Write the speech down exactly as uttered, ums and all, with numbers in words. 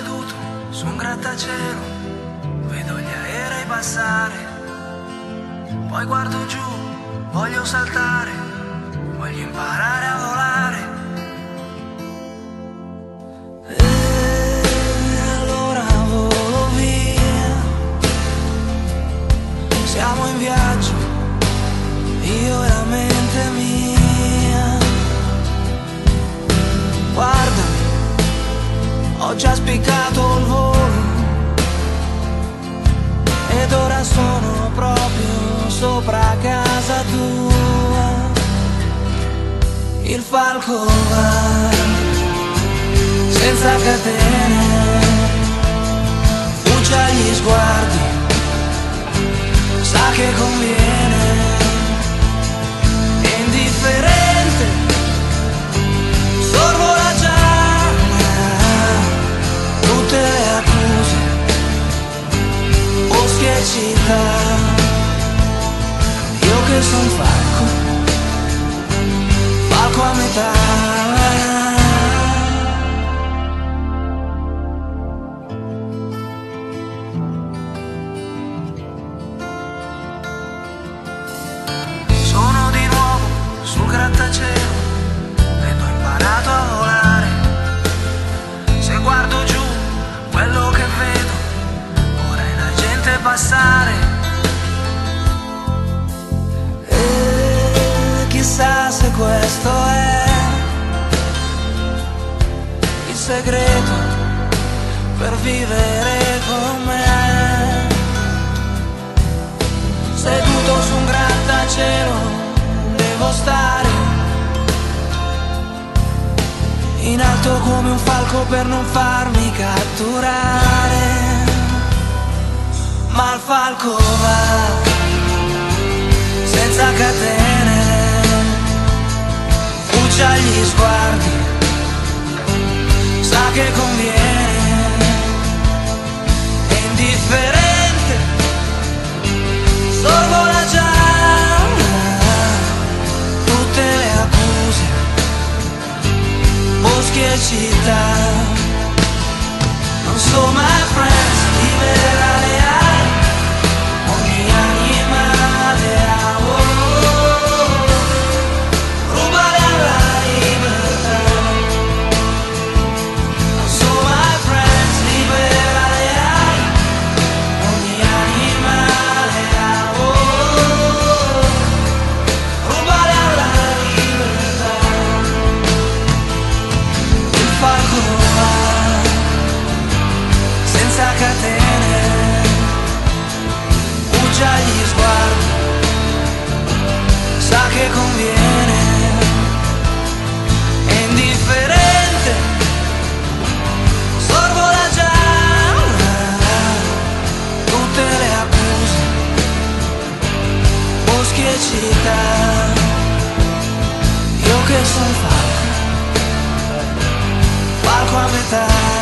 seduto su un grattacielo, vedo gli aerei passare, poi guardo giù, voglio saltare, voglio imparare a volare. E allora volo via, siamo in viaggio, io e la mente mia. Guardami, ho già spiccato il volo ed ora sono proprio sopra casa tua. Il falco va senza catene, fugge agli sguardi, sa che conviene, è indifferente, sorvola già tutte le accuse, boschi e città. Io che son falco, falco a metà. Sono di nuovo sul grattacielo ed ho imparato a volare. Se guardo giù, quello che vedo ora è la gente passare. E chissà se questo è il segreto per vivere con me. Seduto su un grattacielo devo stare in alto come un falco per non farmi catturare. Ma il falco va senza catene, fugge agli sguardi, sa che conviene, è indifferente, sorvola già tutte le accuse, boschi e città. Non so my friends, libera le ali, ogni animale ha, oh, oh, oh, rubare alla libertà. Non so my friends, libera le ali, ogni animale ha, oh, oh, oh, rubare alla libertà. Il falco va senza catene, fugge agli sguardi, sa che conviene, è indifferente, sorvola già tutte le accuse, boschi e città. Io che son falco, falco a metà.